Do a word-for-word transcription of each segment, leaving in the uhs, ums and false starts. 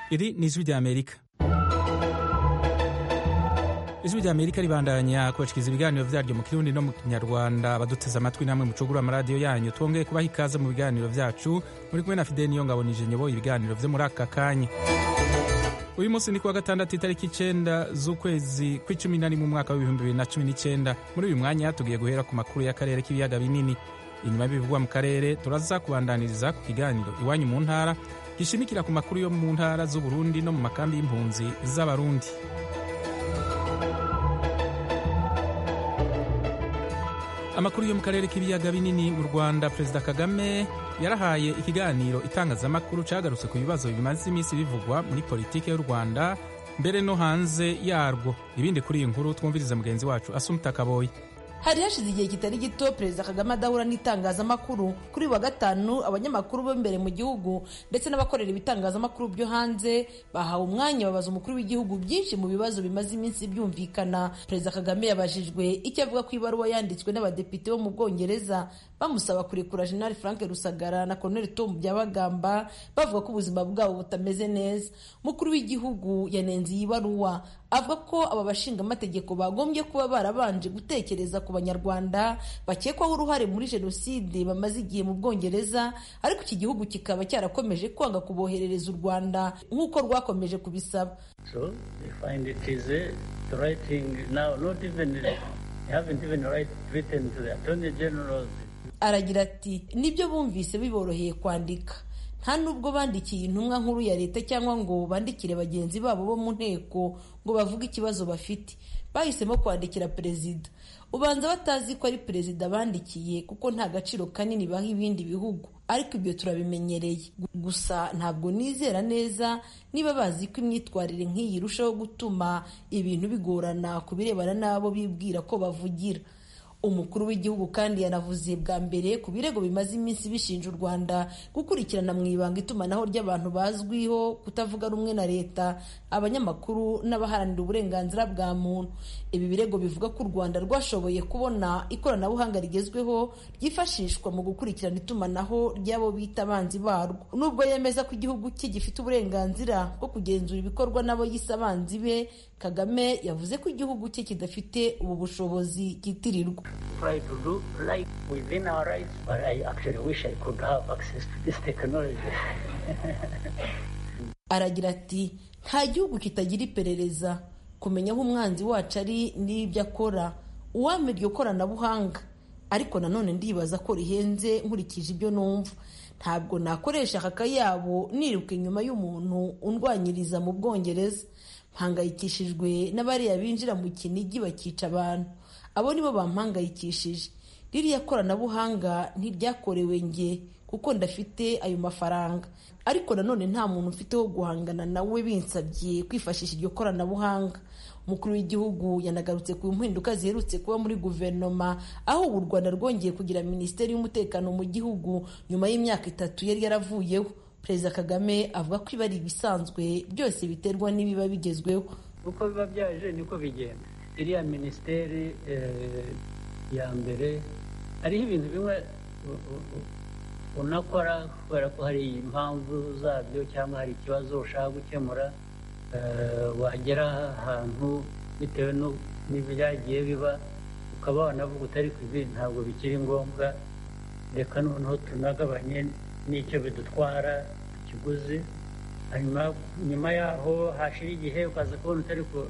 Iri ni ijwi ry'Amerika. Ijwi ry'Amerika ribandanya kubashikiriza ibiganiro vyaryo mu Kirundi no mu Kinyarwanda. Baduteze amatwi namwe mucugura amaradiyo yanyu. Twongeye kubaha ikaze mu biganiro vyacu. Muri kumwe na Fidel Niyongabo nije nyoboye ibiganiro vyo muri aka kanya. Uyu munsi ni kuwa gatandatu itariki icenda z'ukwezi kw'icumi na rimwe mu mwaka w'ibihumbi bibiri na cumi n'icenda. Muri uyu mwanya tugiye guhera ku makuru y'akarere k'ibiyaga binini. Inyuma y'ibivugwa mu karere turaza kubandaniriza ku kiganiro iwanyu mu ntara gishimikira ku makuru yo mu ntara z'u Burundi no mu makambi y'impunzi z'Abarundi. Amakuru yo mu karere k'ibiyaga binini mu Rwanda, Perezida Kagame yarahaye ikiganiro itangazamakuru cagarutse ku bibazo bimaze iminsi bivugwa muri politike y'u Rwanda mbere no hanze yarwo. Ibindi kuri iyi nkuru twumviriza mugenzi wacu Asumta Kaboyi. Hari hashize igihe kitari gito Perezida Kagame adahura n'itangazamakuru. Kuri wa gatanu abanyamakuru bo imbere mu gihugu ndetse n'abakorera ibitangazamakuru byo hanze bahawe umwanya babaza umukuru w'igihugu byinshi mu bibazo bimaze iminsi byumvikana. Perezida Kagame yabajijwe icyo avuga ku ibaruwa yanditswe n'abadepite bo mu Bwongereza bamusaba kurekura General Frank Rusagara na Colonel Tom Byabagamba bavuga ko ubuzima bwabo butameze neza. Umukuru w'igihugu yanenze iyi baruwa avuga ko aba bashinga amategeko bagombye kuba barabanje gutekereza ku banyarwanda bakekwaho uruhare muri jenoside bamaze igihe mu Bwongereza, ariko iki gihugu kikaba cyarakomeje kwanga kuboherereza u Rwanda nk'uko rwakomeje kubisaba. So they find it is the right thing now, not even they haven't even right written to the Attorney General. Aragira ati nibyo bumvise biboroheye kwandika, nta nubwo bandikiye intumwa nkuru ya leta cyangwa ngo bandikire bagenzi babo bo mu nteko ngo bavuge ikibazo bafite. Bahisemo kwandikira perezida. Ubanza batazi ko ari perezida bandikiye kuko nta gaciro kanini baha ibindi bihugu, ariko ibyo turabimenyereye. Gusa ntabwo nizera neza niba bazi ko imyitwarire nk'iyi irushaho gutuma ibintu bigorana ku birebana n'abo bibwira ko bavugira. Umukuru w'igihugu kandi yanavuze bwa mbere ku birego bimaze iminsi bishinja u Rwanda gukurikirana mu ibanga itumanaho ry'abantu bazwiho kutavuga rumwe na leta, abanyamakuru n'abaharanira uburenganzira bwa muntu. Ibi birego bivuga ko u Rwanda rwashoboye kubona ikoranabuhanga rigezweho ryifashishwa mu gukurikirana itumanaho ry'abo bita abanzi barwo. Nubwo yemeza ko igihugu cye gifite uburenganzira bwo kugenzura ibikorwa n'abo yise abanzi be, Kagame yavuze ko igihugu cye kidafite ubu bushobozi kitirirwa. Try to do right within our rights, but I actually wish I could have access to this technology. Aragira ati nta gihugu kitagira iperereza, kumenya aho umwanzi wacu ari n'ibyo akora, uwamenya iryo koranabuhanga, ariko nanone ndibaza ko rihenze nkurikije ibyo numva. Ntabwo nakoresha akayabo niruka inyuma y'umuntu undwanyiriza mu Bwongereza. Mpangayikishijwe n'abariya binjira mu Kinigi bakica abantu, abo nibo bampangayikishije. Ririya koranabuhanga ntiryakorewe nge kuko ndafite ayo mafaranga, ariko nanone nta muntu mfite wo guhangana nawe binsabye kwifashisha iryo koranabuhanga. Umukuru w'igihugu yanagarutse ku mpinduka ziherutse kuba muri guverinoma, aho u Rwanda rwongeye kugira minisiteri y'umutekano mu gihugu nyuma y'imyaka itatu yari yaravuyeho. Perezida Kagame avuga ko iba ari ibisanzwe, byose biterwa n'ibiba bigezweho. Uko biba byaje niko bigenda. Iriya minisiteri ya mbere hariho ibintu bimwe unakora kubera ko hari impamvu zabyo cyangwa hari ikibazo ushaka gukemura, wagera ahantu bitewe n'ibyagiye biba ukaba wanavuga utari ku ibi ntabwo bikiri ngombwa, reka noneho tunagabanye n'icyo bidutwara ikiguzi. Hanyuma nyuma yaho hashira igihe ukaza kubona utari ku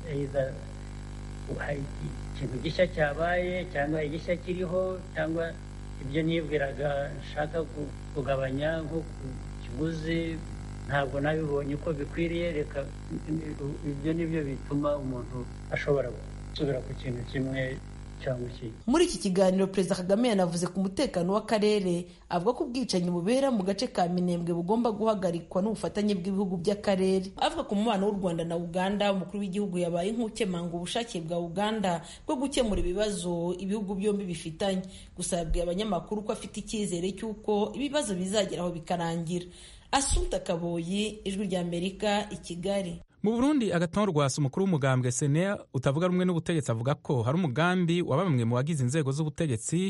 ikintu gishya cyabaye cyangwa igishya kiriho, cyangwa ibyo nibwiraga nshaka kugabanya nko ku kiguzi ntabwo nabibonye uko bikwiriye. Reka ibyo nibyo bituma umuntu ashobora gusubira ku kintu kimwe cyangwa ikindi. Muri iki kiganiro Perezida Kagame yanavuze ku mutekano w'akarere, avuga ko ubwicanyi bubera mu gace ka Minembwe bugomba guhagarikwa n'ubufatanye bw'ibihugu by'akarere. Avuga ku mubano w'u Rwanda na Uganda, umukuru w'igihugu yabaye nk'ukemanga ubushake bwa Uganda bwo gukemura ibibazo ibihugu byombi bifitanye. Gusa yabwiye abanyamakuru ko afite icyizere cy'uko ibibazo bizageraho bikarangira. Asumta Kaboyi, Ijwi ry'Amerika, i Kigali. Mu Burundi, Agathon Rwasa, umukuru w'umugambwe S N L utavuga rumwe n'ubutegetsi, avuga ko hari umugambi wa bamwe mu bagize inzego z'ubutegetsi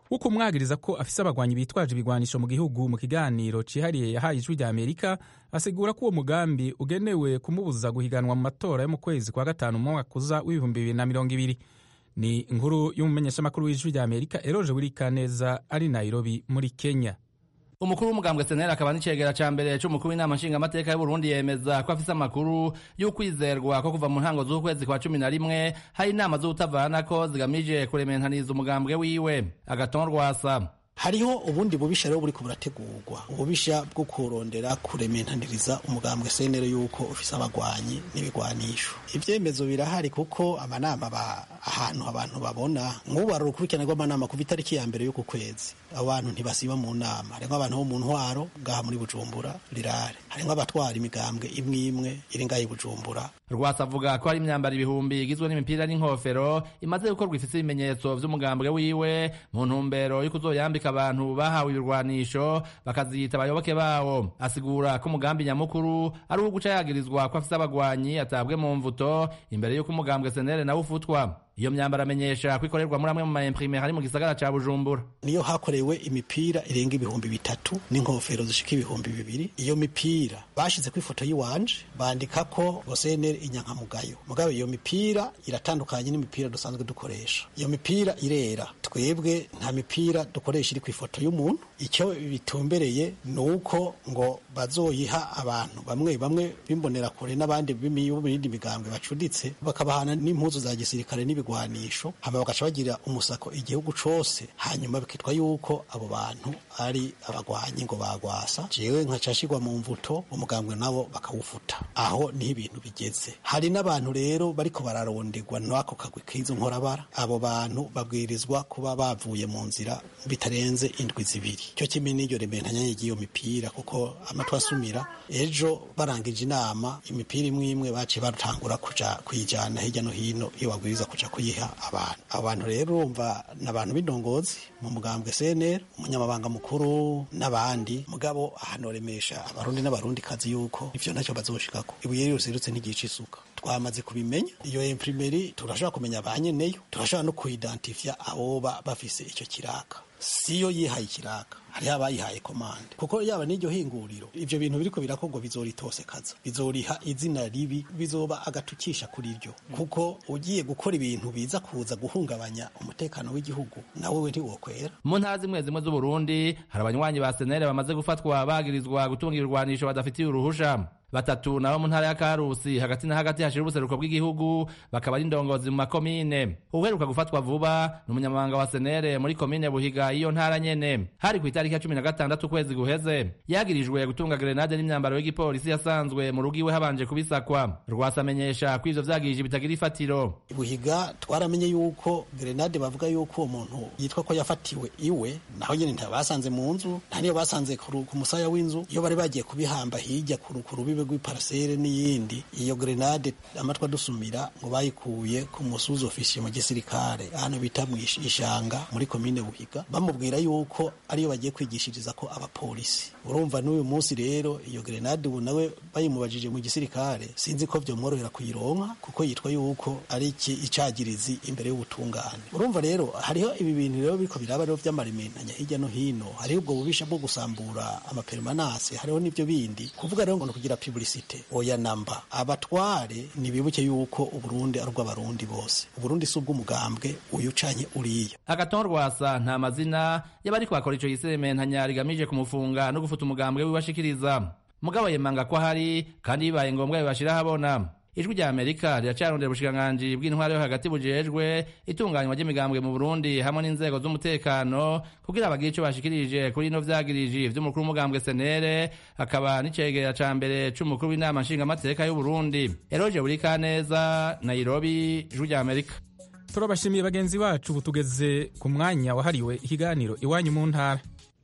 wo kumwagiriza ko afise abagwanyi bitwaje ibigwanisho mu gihugu. Mu kiganiro cihariye yahaye ijwi rya Amerika asigura ko uwo mugambi ugenewe kumubuza guhiganwa mu matora yo mu kwezi kwa gatanu mu mwaka uza w'ibihumbi bibiri na mirongo ibiri. Ni inkuru y'umumenyeshamakuru w'ijwi rya Amerika Eroje Burikaneza ari Nairobi muri Kenya. Umukuru w'umugambwe S N L akaba n'icegera ca mbere c'umukuru w'inama nshingamateka y'u Burundi yemeza ko afise amakuru y'ukwizerwa ko kuva mu ntango z'ukwezi kwa cumi na rimwe hari inama z'ubutavanako zigamije kurementaniza umugambwe wiwe. Agathon Rwasa: hariho ubundi bubisha rero buriko burategurwa, ububisha bwo kurondera kurementaniriza umugambwe S N L yuko ufise abagwanyi n'ibigwanisho. Ivyemezo birahari kuko amanama ba ahantu abantu babona nk'ubu ari ukurikirana rw'amanama ku itariki ya mbere y'uku kwezi. Abantu ntibasiba mu nama, harimo abantu bo mu ntwaro ngaha muri Bujumbura rirare, harimo abatwara imigambwe imwe imwe iri ngaha i Bujumbura. Rwasa avuga ko hari imyambaro ibihumbi igizwe n'imipira n'inkofero imaze gukorwa ifise ibimenyetso vy'umugambwe wiwe mu ntumbero yo kuzoyambika abantu bahawe ibirwanisho bakaziyita abayoboke bawo. Asigura ko umugambi nyamukuru ari uwo guca yagirizwa ko afise abagwanyi atabwe mu mvuto imbere y'uko umugambwe S N L nawe ufutwa. Iyo myambaro amenyesha kwikorerwa muri amwe mu ma-imprimeur hari mu gisagara ca Bujumbura. Niyo hakorewe imipira irenga ibihumbi bitatu n'inkofero zishika ibihumbi bibiri. Iyo mipira bashize ku ifoto yiwanje bandika ko S N L inyankamugayo. Mugabe iyo mipira iratandukanye n'imipira dusanzwe dukoresha. Iyo mipira irera. Twebwe nta mipira dukoresha iri ku ifoto y'umuntu. Icyo bitumbereye nuko ngo bazoyiha abantu bamwe bamwe bimbonera kure n'abandi b'ibindi migambwe bacuditse bakabahana n'impuzu za gisirikare n'ibigwanisho, hama bagaca bagira umusako igihugu cose, hanyuma bikitwa yuko abo bantu ari abagwanyi ngo bagwasa. Jewe nkacashirwa mu mvuto umugambwe nabo bakawufuta. Aho niho ibintu bigeze. Hari n'abantu rero bariko bararonderwa n'ako kagwi k'izo nkorabara. Abo bantu babwirizwa kuba bavuye mu nzira bitarenze indwi zibiri. Cyo kimwe n'iryo rementanya y'iyo mipira, kuko amatwa asumira ejo barangije inama imipira imwe imwe bace batangura kuja kwijana hirya no hino iyo bagwiriza kuja kuyiha abantu. Abantu rero urumva n'abantu b'indongozi mu mugambwe S N L, umunyamabanga mukuru n'abandi. Mugabo ahanoremesha abarundi n'abarundi kazi yuko ivyo ntacyo bazoshikako. Ibuye rero serutse ntigice isuka. Twamaze kubimenya iyo imprimeri, turashobora kumenya abanyeneyo, turashobora no kuidentifya abo bafise ico kiraka. Siyo yihaye ikiraka, hariho abayihaye komande, kuko yaba n'iryo hinguriro ivyo bintu biriko birakorwa bizoritose kaza, bizoriha izina ribi, bizoba agatukisha kuri iryo. Kuko ugiye gukora ibintu biza kuza guhungabanya umutekano w'igihugu nawe we ntiwokwera. Mu ntara zimwe zimwe z'u Burundi hari abanywanyi ba S N L bamaze gufatwa bagirizwa gutunga ibirwanisho badafitiye uruhusha. Batatu nabo mu ntara ya Karusi hagati na hagati hashira ubuseruko bw'igihugu bakaba ari indongozi mu makomine. Uheruka gufatwa vuba n'umunyamabanga wa S N L muri komine Buhiga iyo ntara nyene. Hari ku itariki ya cumi na gatandatu kwezi guheze yagirijwe gutunga grenade n'imyambaro y'igipolisi yasanzwe mu rugo iwe habanje kubisakwa. Rwasa amenyesha ko ivyo vyagirije bitagira ifatiro. Buhiga twaramenye yuko grenade bavuga yuko uwo muntu yitwa ko yafatiwe iwe, naho nyene ntabasanze mu nzu, nta niyo basanze ku musaya w'inzu. Iyo bari bagiye kubihamba hirya ku rubibe rw'iparasere n'iyindi, iyo grenade amatwa dusumira ngo bayikuye ku musuzi ofisiye mu gisirikare hano bita mu ishanga muri komine Buhiga, bamubwira yuko ariyo bagiye kwigishiriza ko abapolisi. Urumva n'uyu munsi rero iyo grenade ubu nawe bayimubajije mu gisirikare sinzi ko vyomworohera kuyironka, kuko yitwa yuko ari iki icagirizi imbere y'ubutungane. Urumva rero hariho ibi bintu rero biriko biraba rero vy'amarimentanya hirya no hino, hariho ubwo bubisha bwo gusambura amapermanence, hariho n'ivyo bindi kuvuga rero ngo no kugira publicite oya namba. Abatware nibibuke yuko Uburundi ari ubw'abarundi bose. Uburundi si ubw'umugambwe uyu canye uriya. Agathon Rwasa nta mazina y'abariko bakora ico yisementanya rigamije kumufunga no gufuta umugambwe wibashikiriza. Mugabo yemanga ko hari kandi bibaye ngombwa bibashira habona. Ijwi rya Amerika riracarondera ubushikiranganji bw'intwaro yo hagati bujejwe itunganywa ry'imigambwe mu Burundi hamwe n'inzego z'umutekano kugira abagire ico bashikirije kuri ino vyagirije vy'umukuru w'umugambwe S N L akaba n'icegera ca mbere c'umukuru w'inama nshingamateka y'u Burundi. Eroje Burikaneza, Nairobi, Ijwi rya Amerika. Turabashimiye bagenzi bacu, butugeze ku mwanya wahariwe ikiganiro Iwanyu mu ntara.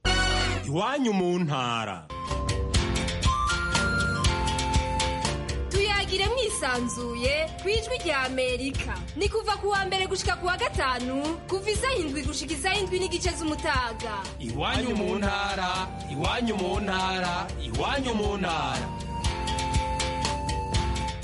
Iwanyu mu ntara. Tuyagire mwisanzuye kwijwi rya Amerika. Ni kuva ku wa mbere gushika ku wa gatanu kuva isaha indwi gushika isaha indwi n'igice z'umutaga. Iwanyu mu ntara, iwanyu mu ntara, iwanyu mu ntara.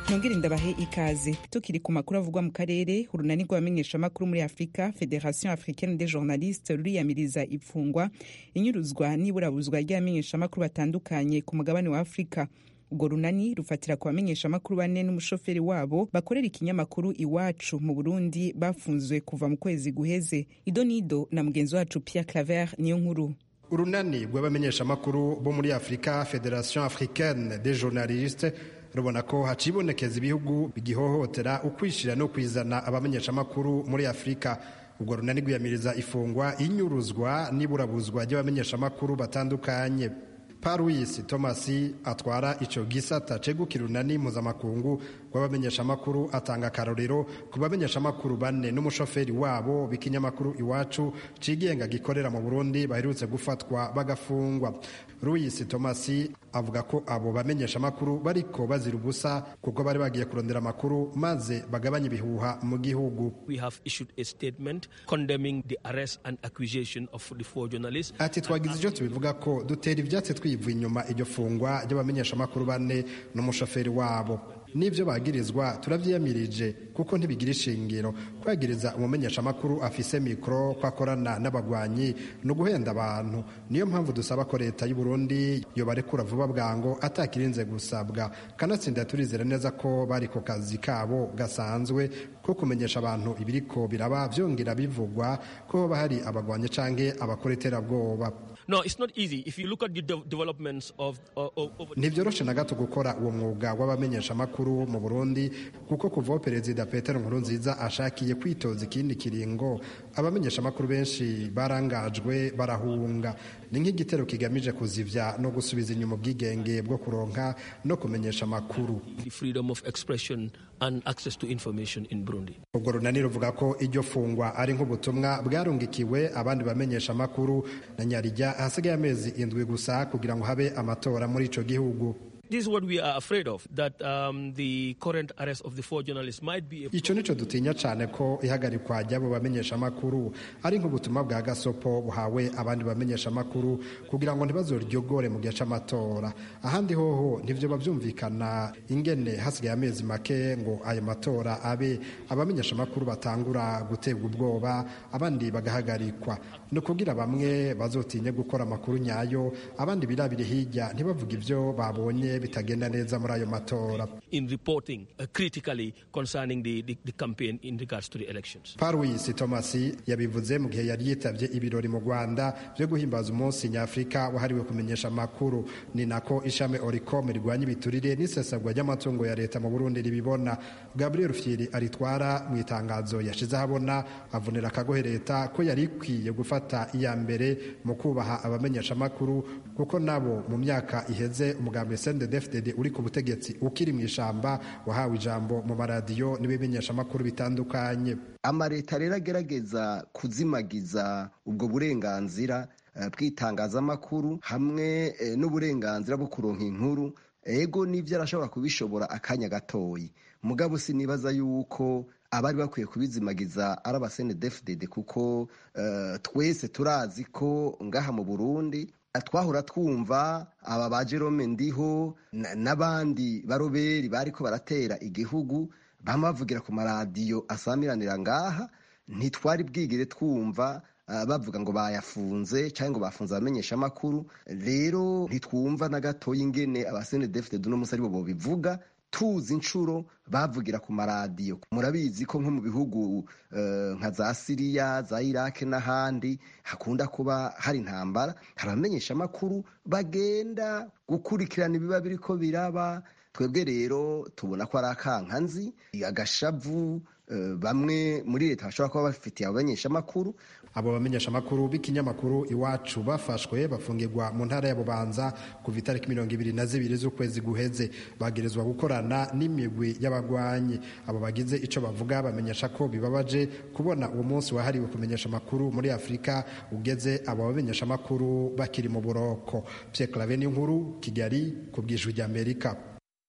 nongere ndabahe ikaze. Tukiri ku makuru avugwa mu karere, urunani rw'abamenyeshamakuru muri Afurika, Federation Africaine des Journalistes, ruriyamiriza ifungwa, inyuruzwa n'iburabuzwa ry'abamenyeshamakuru batandukanye ku mugabane wa Afurika. Urwo runani rufatira ku bamenyeshamakuru bane n'umushoferi wabo bakorera ikinyamakuru Iwacu mu Burundi bafunzwe kuva mu kwezi guheze. Idonido na mugenzi wacu Pierre Claver niyo nkuru. Urunani rw'abamenyeshamakuru bo muri Afurika, Federation Africaine des Journalistes, rubona ko hacibonekeza ibihugu bigihohotera ukwishira no kwizana abamenyeshamakuru muri Afurika. Urwo runani rwiyamiriza ifungwa, inyuruzwa n'iburabuzwa ry'abamenyeshamakuru batandukanye. Paruisi Tomasi atwara ico gisata cegukira urunani mpuzamakungu rw'abamenyeshamakuru atanga akarorero ku bamenyeshamakuru bane n'umushoferi wabo b'ikinyamakuru Iwacu cigenga gikorera mu Burundi baherutse gufatwa bagafungwa. Ruisi Tomasi avuga ko abo bamenyeshamakuru bariko bazira ubusa kuko bari bagiye kurondera amakuru maze bagabanya ibihuha mu gihugu. We have issued a statement condemning the arrest and accusation of the four journalists. Ati twagize icyo tubivuga ko dutera ivyatsi twivuye inyuma iryo fungwa ry'abamenyeshamakuru bane n'umushoferi wabo. Nivyo bagirizwa turavyiyamirije kuko ntibigira ishingiro. Kwagiriza umumenyeshamakuru afise mikro kwakorana n'abagwanyi no guhenda abantu. Niyo mpamvu dusaba ko leta y'u Burundi yo barekura vuba bwango atakirinze gusabwa. Kanatsinda turizera neza ko bari ko kazi kabo gasanzwe ko kumenyesha abantu ibiriko biraba vyongera bivugwa ko bahari abagwanyi canke abakoretera bwoba. No, it's not easy. If you look at the de- developments of uh, of Nivyoroshe na gato gukora uwo mwuga w'abamenyeshamakuru mu Burundi kuko kuva Perezida Petero Nkurunziza ashakiye kwitoza ikindi kiringo abamenyeshamakuru benshi barangajwe barahunga. Ni nk'igitero kigamije kuzivya no gusubiza inyuma ubwigenge bwo kuronka no kumenyesha amakuru. The freedom of expression and access to information in Burundi. Ubwo runani ruvuga ko iryo fungwa ari nk'ubutumwa bwarungikiwe abandi bamenyesha amakuru na Nyarijya hasigaye amezi indwi gusa kugira ngo habe amatora muri ico gihugu. This is what we are afraid of, that um, the current arrest of the four journalists might be a... Ico nico dutinya cane ko ihagarikwa ry'abo bamenyesha amakuru ari nk'ubutumwa bwa gasopo buhawe abandi bamenyesha amakuru kugira ngo ntibazoryogore mu gihe c'amatora. Ahandi hoho ntivyo bavyumvikana ingene hasigaye amezi make ngo ayo matora abe abamenyesha amakuru batangura guterwa ubwoba abandi bagahagarikwa. No kugira bamwe bazotinye gukora amakuru nyayo abandi birabire hirya ntibavuga ivyo babonye bitagenda neza muri ayo matora. In reporting uh, critically concerning the, the, the campaign in regards to the elections. Paruisi Tomasi yabivuze mu gihe yari yitavye ibirori mu Rwanda byo guhimbaza umunsi nyafrika wahariwe kumenyesha amakuru. Ni nako ishame Oricom rigwanya ibiturire n'isesagwa ry'amatungo ya leta mu Burundi ribibona. Gabriel Rufyiri aritwara mu itangazo yashize habona avunira akagohe leta ko yari ikwiye gufata iya mbere mu kubaha abamenyesha amakuru kuko nabo mu myaka iheze umugambi C N D D F D D uri ku butegetsi ukiri mu ishamba wahawe ijambo mu maradiyo n'ibimenyesha amakuru bitandukanye. Amareta rero agerageza kuzimagiza ubwo burenganzira bw'itangazamakuru hamwe n'uburenganzira bwo kuronka inkuru. Ego nivyo arashobora kubishobora akanya gatoyi, mugabo sinibaza yuko abari bakwiye kubizimagiza ari aba C N D D F D D kuko uh, twese turazi ko ngaha mu Burundi twahora twumva aba ba Jerome Ndiho n'abandi baroberi bariko baratera igihugu bamavugira ku maradiyo asamiranira ngaha. Ntitwari bwigire twumva uh, bavuga ngo bayafunze cyangwa ngo bafunze abamenyesha amakuru. Rero ntitwumva na gatoyi ingene aba C N D D F D D no musari bo bivuga tuzi inshuro bavugira ku maradiyo. Murabizi ko nko mu bihugu uh, nka za Syria, za Iraq n'ahandi hakunda kuba hari intambara, haramenyesha amakuru bagenda gukurikirana ibiba biriko biraba. Twebwe rero tubona ko ari akankanzi agashavu uh, bamwe muri leta bashobora kuba bafitiye abamenyesha amakuru. Abo bamenyesha amakuru b'ikinyamakuru Iwacu bafashwe bafungirwa mu ntara ya Bubanza kuva itariki mirongo ibiri na zibiri z'ukwezi guheze. Bagirizwa gukorana n'imigwi y'abagwanyi. Abo bagize ico bavuga bamenyesha ko bibabaje kubona uwo munsi wahariwe kumenyesha amakuru muri Afrika ugeze abo bamenyesha amakuru bakiri mu buroko. Pierre Claver nkuru Kigali ku bw'Ijwi ry'Amerika.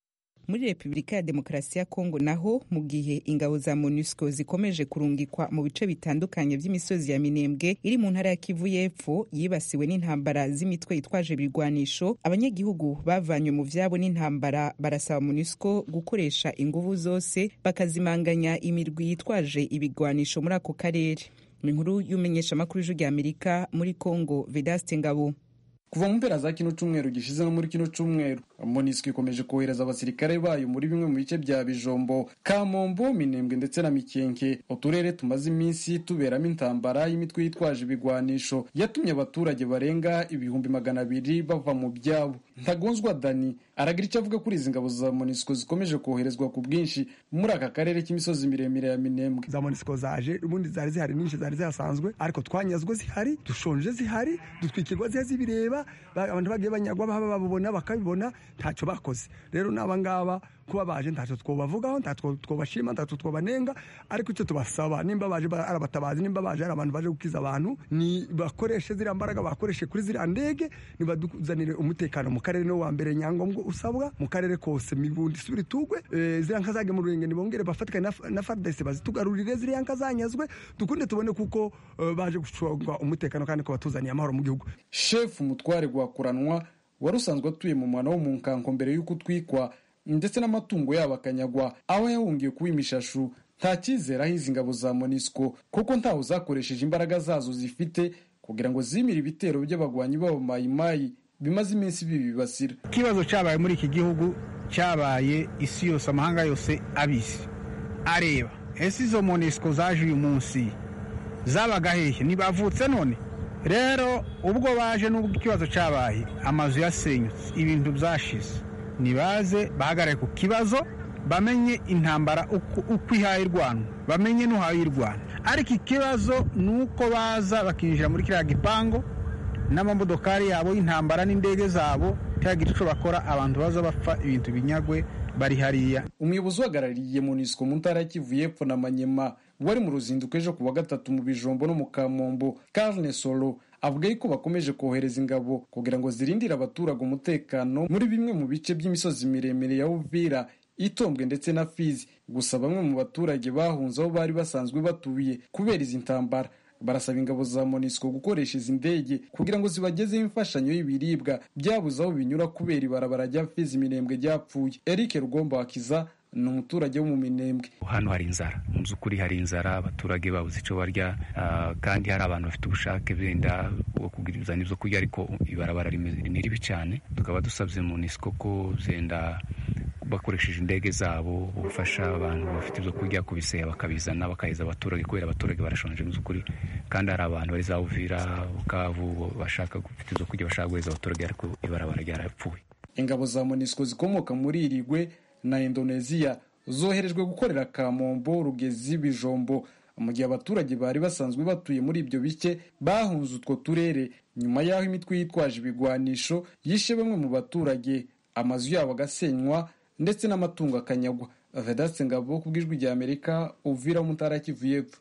muri Repubulika ya Demokarasi ya Kongo naho mu gihe ingabo za MONUSCO zikomeje kurungikwa mu bice bitandukanye by'imisozi ya Minembwe iri mu ntara ya Kivu y'Epfo yibasiwe n'intambara z'imitwe yitwaje ibigwanisho, abanyagihugu bavanywe mu vyabo n'intambara barasaba MONUSCO gukoresha inguvu zose bakazimanganya imirwi yitwaje ibigwanisho muri ako karere. Inkuru y'umenyesha makuru y'Ijwi ry'Amerika muri Kongo, Vedaste Ngabo. Kuva mu mpera za kino cumweru gishize no muri kino cumweru MONUSCO ikomeje kohereza abasirikare bayo muri bimwe mu bice bya Bijombo, Kamombo, Minembwe ndetse na Mikenke, uturere tumaze iminsi tuberamo intambara y'imitwe yitwaje ibigwanisho yatumye abaturage barenga ibihumbi magana abiri bava mu byabo. Ntagonzwa Dani aragira icyo avuga kuri izi ngabo za MONUSCO zikomeje koherezwa ku bwinshi muri aka karere k'imisozi miremire ya Minembwe. Za MONUSCO zaje ubundi zari zihari nyinshi zari zasanzwe, ariko twanyazwe zihari, dushonje zihari, dutwikirwa zibireba, abantu bagiye banyagwa bababona bakabibona ntacyo bakoze. Rero n'abangaba kuba baje ntacyo twobavugaho, ntacyo twobashima, ntacyo twobanenga, ariko icyo tubasaba nimba baje arabatabazi, nimba baje ari abantu baje gukiza abantu, ni bakoreshe zira mbaraga bakoreshe kuri zira ndege, nibaduzanire umutekano mu karere no wa mbere nyangombwa usabwa mu karere kose, mibundi subiri tugwe e, zira nkazage mu rurenge nibongere bafatika na, na F A R D C bazitugarurire zira nkazanyazwe, dukunde tubone kuko uh, baje gucunga umutekano kandi ko batuzaniye amahoro mu gihugu. Chef Mutware Gwakuranwa warusanzwe atuye mu mwana wo mu nkanko mbere y'uko twikwa ndetse n'amatungo yabo akanyagwa, aho yahungiye kuba imishashu, nta cyizere aho izi ngabo za MONUSCO kuko ntaho zakoresheje imbaraga zazo zifite kugira ngo zimire ibitero by'abagwanyi babo mayimayi bimaze iminsi bibibasira. Ikibazo cyabaye muri iki gihugu cyabaye isi yose, amahanga yose abisi areba ese izo MONUSCO zaje uyu munsi zabaga hehe, ntibavutse none? Rero ubwo baje n'ubwo ikibazo cyabaye, amazu yasenyutse, ibintu byashize, nibaze bahagarare ku kibazo, bamenye intambara uko ihaye irwana, bamenye n'uhaye irwana. Ariko ikibazo nuko baza bakinjira muri kiriya gipango n'amamodokari yabo y'intambara n'indege zabo, tagira ico bakora, abantu baza bapfa, ibintu binyagwe bari hariya. Umuyobozi uhagarariye MONUSCO mu ntara ya Kivu y'Epfo na Manyema wari mu ruzinduko ejo ku wa gatatu mu Bijombo no mu Kamombo, Carne Solo avuga ko bakomeje kohereza ingabo kugira ngo zirindire abaturage umutekano muri bimwe mu bice by'imisozi miremire ya Uvira, Itombwe ndetse na Fizi. Gusa bamwe mu baturage bahunze aho bari basanzwe batuye kubera izi ntambara barasaba ingabo za MONUSCO gukoresha izi ndege kugira ngo zibagezeho imfashanyo y'ibiribwa byabuze aho binyura kubera ibarabara rya Fizi Minembwe ryapfuye. Eric Rugomba Wakiza ni umuturage wo mu Minembwe. Hano hari inzara, mu by'ukuri hari inzara, abaturage babuze icyo barya, uh, kandi hari abantu bafite ubushake benda bwo kuguriza n'ibyo kurya, ariko ibarabara ni ribi cyane. Tukaba dusabye MONUSCO ko zenda bakoresheje indege zabo gufasha abantu bafite ibyo kurya kubisea bakabizana bakaheza abaturage, kubera abaturage barashonje mu by'ukuri, kandi hari abantu bari za Uvira, Bukavu bashaka gufite ibyo kurya, bashaka guheza abaturage, ariko ibarabara ryarapfuye. Ingabo za MONUSCO zikomoka muri Irigwe na Indonesia zoherejwe gukorera Kamombo, Rugezi, Bijombo, mu gihe abaturage bari basanzwe batuye muri ibyo bice bahunze utwo turere nyuma y'aho imitwe yitwaje ibigwanisho yishe bamwe mu baturage, amazu yabo agasenywa ndetse n'amatungo akanyagwa. Vedaste Ngabo ku bw'Ijwi rya Amerika, Uvira mu ntara ya Kivu y'Epfo.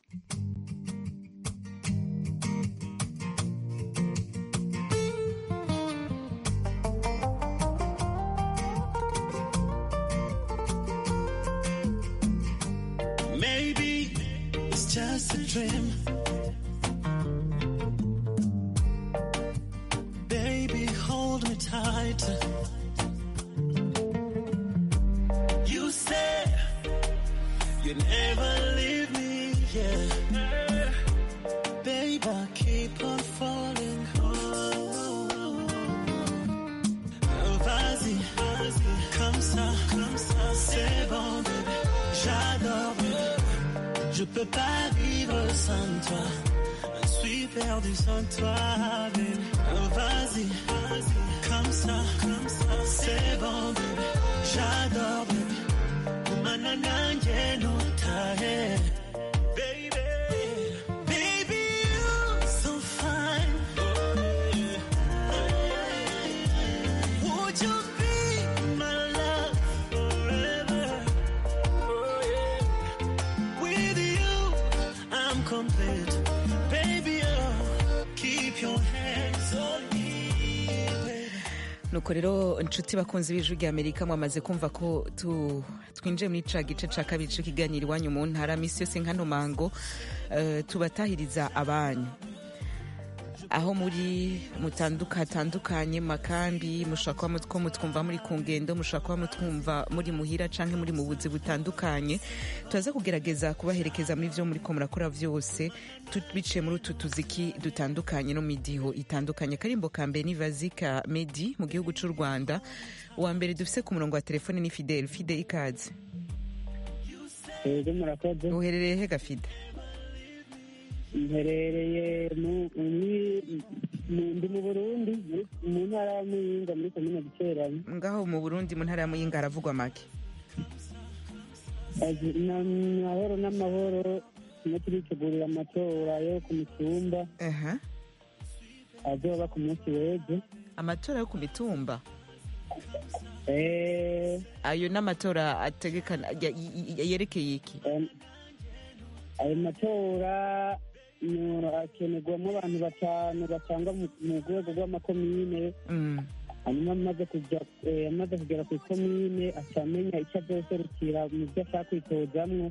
Maybe it's just a dream. Baby, hold me tight. You said you'd never leave me, yeah. Babe, I keep on falling. Oh, oh, vas-y, vas-y, comme ça, comme ça, c'est bon, baby. J'adore, baby. Je peux pas vivre sans toi. Je suis perdu sans toi, baby. Oh, vas-y, vas-y, comme ça, comme ça, c'est bon, baby. J'adore, baby. Manananje no tahe, baby. Baby, you're so fine. Would you be my love forever? Oh, yeah. With you, I'm complete. Baby, oh, keep your hands on me, baby. nuko rero inshuti bakunzi b'ijwi rya Amerika mwamaze kumva ko tu twinjiye muri ca gice ca kabiri c'ikiganiro iwanyu mu ntara misi yose nkano mango uh, tubatahiriza abanyu aho muri mutanduka tandukanye makambi mushaka ko mutwumva muri ku ngendo mushaka mutwumva muri muhira canke muri mu buzi butandukanye tuza kugerageza kubaherekeza muri vyo muri ko murakora vyose tubice muri utu tuziki dutandukanye no midiho itandukanye karimbo kambe ni Vazika Medi mu gihugu c'u Rwanda uwa mbere dufise ku murongo wa telefone ni Fidel Fide ikaze Ego murakoze uherereye he Gafide mherereye ndi mu Burundi mu ntara ya Muyinga muri komine Giteranyi ngaho mu Burundi mu ntara ya Muyinga haravugwa make n'amahoro n'amahoro no turitegurira amatora yo ku mitumba aha azoba ku munsi w'ejo amatora yo ku mitumba eh ayo n'amatora ategekana yerekeye iki ayo matora akenerwamo abantu batanu batanga mu rwego rw'amakomine hanyuma amaze kugera ku ikomine acamenya icyo azoserukira mu byo ashaka kwitozamwo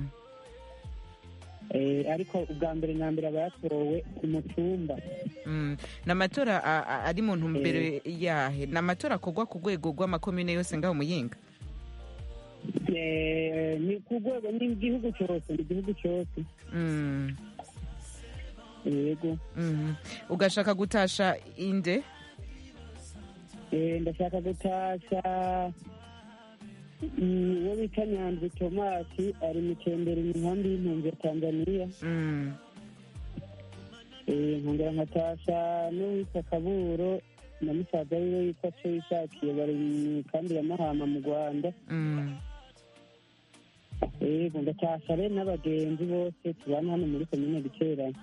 ariko ubwa mbere na mbere aba yatowe ku mutumba ni amatora ari mu ntumbero yahe ni amatora akorwa ku rwego rw'amakomine yose ngaho Muyinga ni ku rwego n'igihugu cyose n'igihugu cyose yego ugashaka gutasha inde ndashaka gutasha uwo bita Nyanzi Tomasi ari mu Tembere mu nkambi y'impunzi ya Tanzania nkongera nkatasha n'uwitwa Kaburo na musaza wiwe yitwa Co Yishakiye bari mu kambi ya Mahama mu Rwanda yego ndatasha rero n'abagenzi bose tubana hano muri komine Giteranyi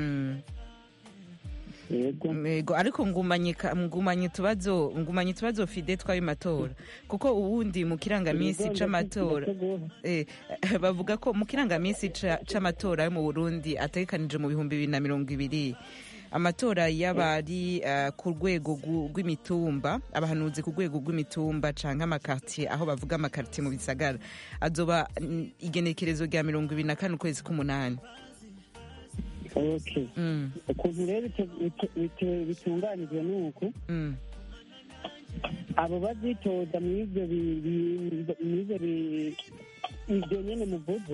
yego ariko ngumanye ngumanye tubazo ngumanye tubazo Fide twayo matora kuko uwundi mu kirangamisi c'amatora eh bavuga ko mu kirangamisi c'amatora yo mu Burundi ategekanije mu bihumbi bibiri na mirongo ibiri amatora y'abari uh, ku rwego rw'imitumba abahanuzi ku rwego rw'imitumba canke amakartier aho bavuga amakartier mu bisagara azoba igenekerezo rya mirongo ibiri na kane ukwezi k'umunani. Okay. Ukuntu rero bitunganijwe nuko abo bazitoza mw'ivyo mw'ivyo ivyo nyene muvuze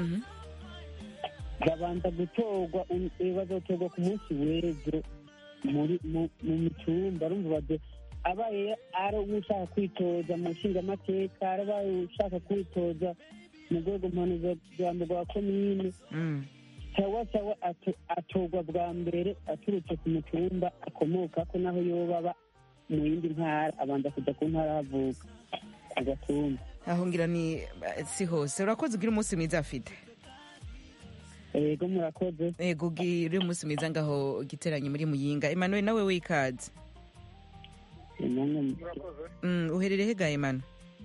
babanza gutorwa bazotorwa ku munsi w'ejo mu mitumba urumva baze abaye ari ushaka kwitoza mu nshingamateka ari ushaka kwitoza mu rwego mpanuzajambo rwa komine sawa sawa atorwa bwa mbere aturutse ku mutumba akomokako naho yoba aba mu yindi ntara abanza kuja ku ntara havuka agatumba aho ngira ni si hose urakoze ugira umunsi mwiza afite ego murakoze ego ugira umunsi mwiza ngaho Giteranyi muri Muyinga Emmanuel nawe wikaze uherereye he ga Emmanuel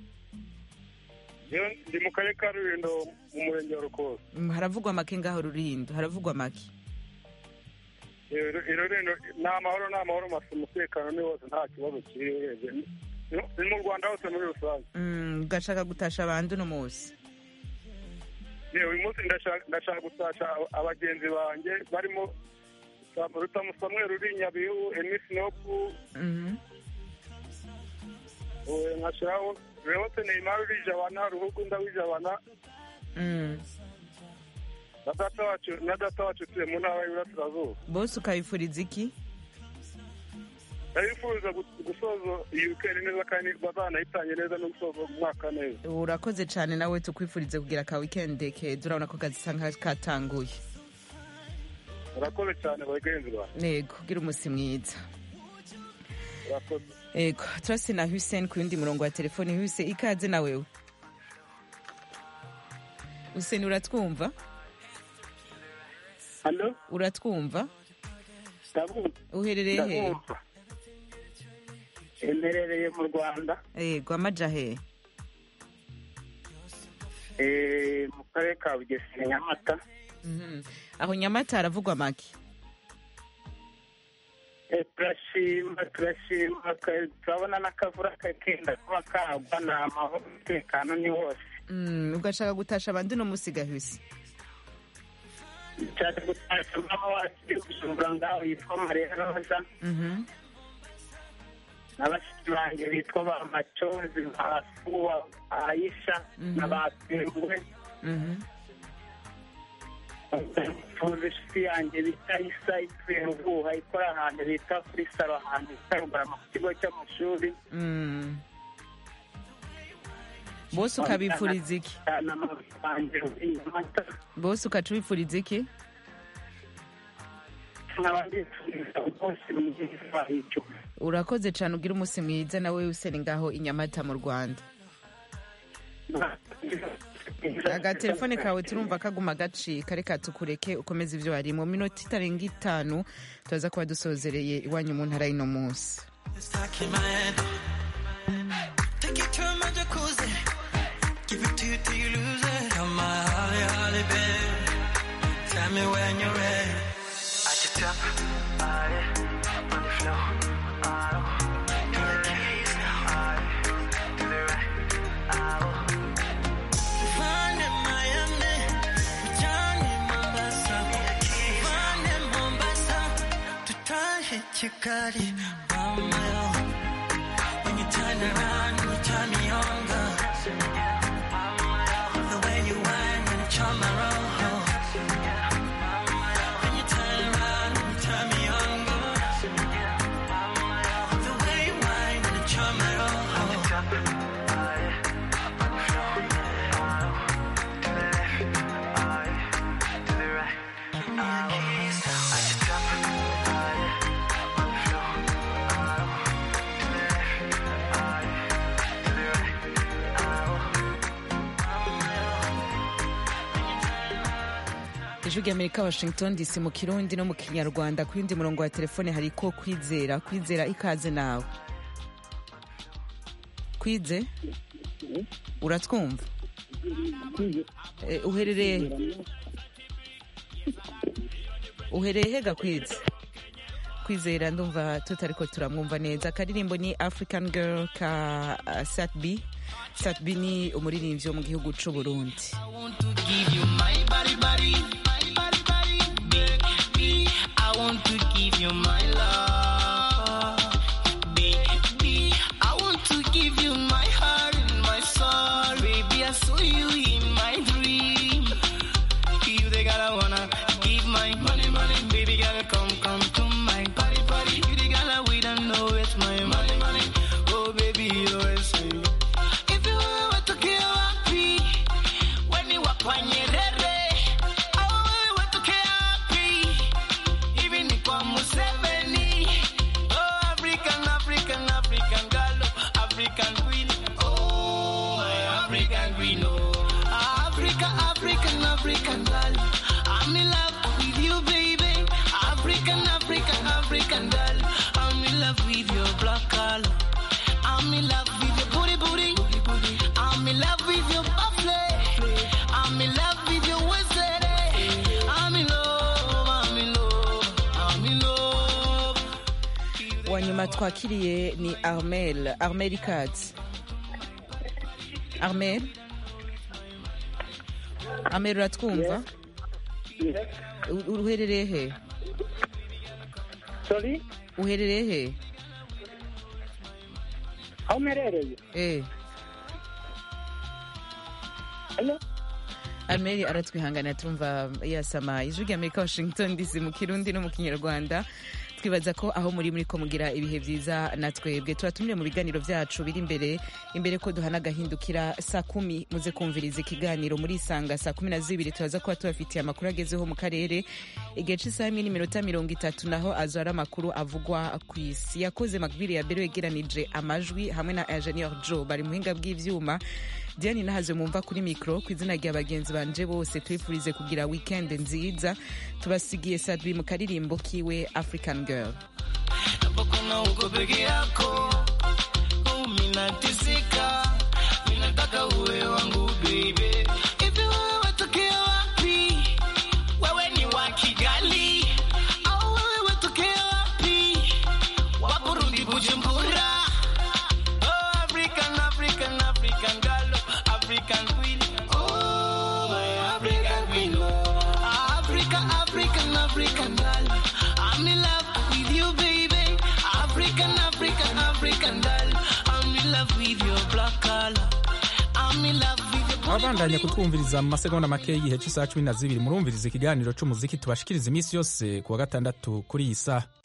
ndi mu karere ka Rulindo mu murenge wa Rukozo haravugwa make ngaho Rulindo haravugwa make Rulindo ni amahoro ni amahoro masa umutekano ni wose nta kibazo kiri ni mu Rwanda hose muri rusange ugashaka gutasha abandi uno munsi uyu munsi ndashaka gutasha abagenzi banjye barimo Rutamu Samuel uri Nyabihu Emisi Nopu nkashiraho Leonce Neymar uri Jabana Ruhugu ndaw'Ijabana na data wacu tuye mu ntara y'Iburasirazuba bose ukabifuriza iki ndabifuza gusoza iyi weekend neza kandi bazanayitanye neza no gusoza umwaka neza urakoze cyane nawe tukwifurize kugira ka weekend keza urabona ko kazi sanga katanguye urakoze cyane bagenzi ba yego kugira umunsi mwiza urakoze yego turasi na Hussein ku yundi murongo wa telefone Hussein ikaze na wewe Hussein uratwumva Allo uratwumva Ndabumva uherereye he Emerereye mu Rwanda yego amaja he eh mu karere ka Bugesera Nyamata mhm aho Nyamata haravugwa make turashima turashima turabona n'akavura kagenda kuba kagwa ni amahoro umutekano ni wose. Ugashaka gutasha abandi no musigahise? Nshaka gutasha mama wacu Bujumbura ngaho yitwa Maria Rosa n'abashiki banjye bitwa ba Machozi nka Fuwa Aisha n'abatembwe fuza inshuti yanjye bita Isa ituye Ruhuha ikora ahantu bita kuri saro ahantu bita Rugarama ku kigo cy'amashuri. Bose ukabifuriza iki? Bose ukacubifuriza iki? Urakoze cyane ugira umunsi mwiza nawe usene ngaho i Nyamata mu Rwanda. Agatelefone kawe turumva kaguma gacika, reka tukureke ukomeze ibyo wari mu minota itarenga itanu tuza kuba dusozereye iwanyu mu ntara y'ino munsi. Give it to you till you lose it. Come on, holly, holly, babe. Tell me when you're ready. At the top, body, on the floor. Oh, to the keys, oh, to the right. Oh, find in Miami, Johnny Mombasa. Find in Mombasa, to try hit your body, oh my own. When you turn around, you turn me on, girl. Ijwi Amerika Washington D C mu Kirundi no mu Kinyarwanda. Ku yindi murongo wa telefone hariko Kwizera. Kwizera ikaze nawe. Kwize? Uratwumva? Eh, uherereye uherereye hega Kwize? Kwizera ndumva tutariko turamwumva neza. Karirimbo ni African Girl ka uh, Sat B. Sat B ni umuririmbyi wo mu gihugu c'u Burundi. I want to give you my body body. I want to give you my love, baby. I want to give you my heart and my soul, baby. I saw you in my dream. You the girl I wanna give my money, money, baby. Girl, come, come to my party, party. You the girl we don't know it's my money, money. Oh, baby, you always say. If you want to get happy, when you walk on your head. African girl, I'm in love with you, baby. African, African, African girl, I'm in love with your black color. I'm in love with your booty, booty. I'm in love with your buffalo. I'm in love with your waist. I'm in love, I'm in love, I'm in love. Wanyuma twakiriye ni Armel. Armel ikaze. Armel? Armel uratwumva? Uherereye he? Sorry? Uherereye he? Aho merereye? Eh. Hello? Armel aratwihangana turumva yasama. Ijwi Amerika Washington D C mu Kirundi no mu Kinyarwanda. Twibaza ko aho muri muri ko mugira ibihe byiza natwebwe turatumire mu biganiro byacu biri imbere imbere ko duhana gahindukira saa kumi muze kumviriza ikiganiro muri Isanga saa kumi na zibiri turaza kuba tubafitiye amakuru agezeho mu karere igihe cy'isaha imwe n'iminota mirongo itatu naho azara amakuru avugwa ku isi. Yakoze Magbiri ya Bero yegeranije amajwi hamwe na Engineer Joe bari muhinga bw'ivyuma. Diane nahaze mumva kuri mikro ku izina rya bagenzi banje bose twifurize kugira weekend nziza tubasigiye Sadbi mu karirimbo kiwe African Girl. Napokona uko peke yako uminatisika minataka uwe wangu baby. If you watokea wapi wewe ni wa Kigali au wewe watokea wapi African girl. I'm in love with your black color. I'm in love with your abandanya kutwumviriza mu masegonda make y'igihe cy'isaha cumi na zibiri murumviriza ikiganiro c'umuziki tubashikiriza iminsi yose kuwa gatandatu kuri iyi saha.